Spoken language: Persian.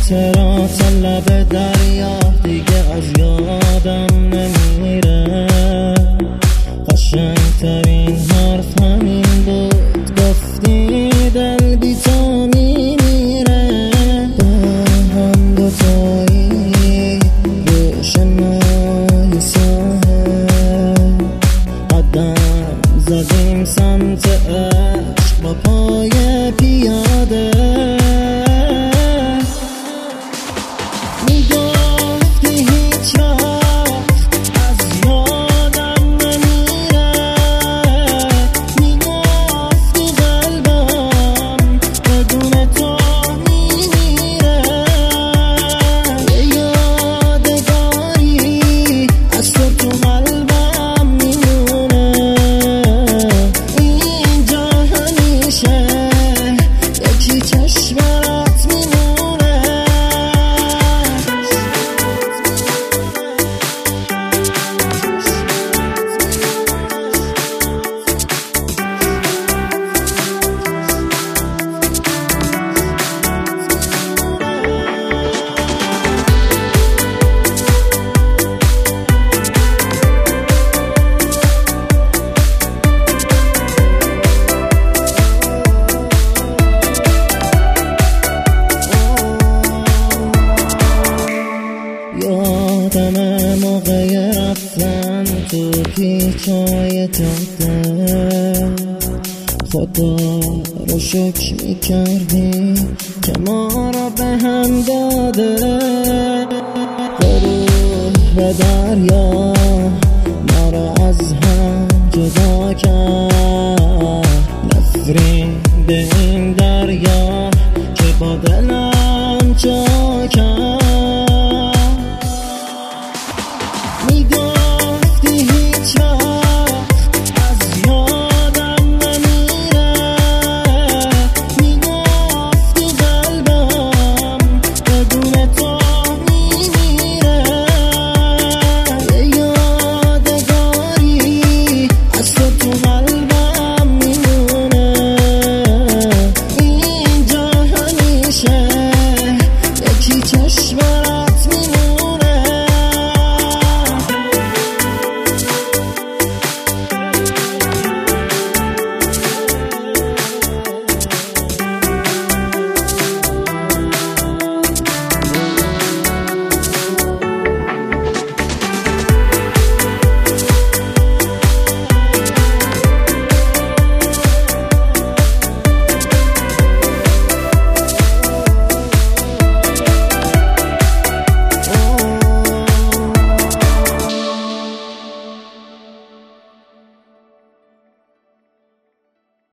خاطرات لب دریا دیگه از یادم نمیره. قشنگترین حرف همین بود، گفتی دل بی تو میمیره. با هم دوتایی روشنای ساحل قدم زدیم سمت عشق با پای پیاده. یادم موقع رفتن تو پیچای جاده، خدا رو شکر میکردی که ما را به هم داده. غروب و دریا ما را از هم جدا کرد، نفرین به این دریا که با دلم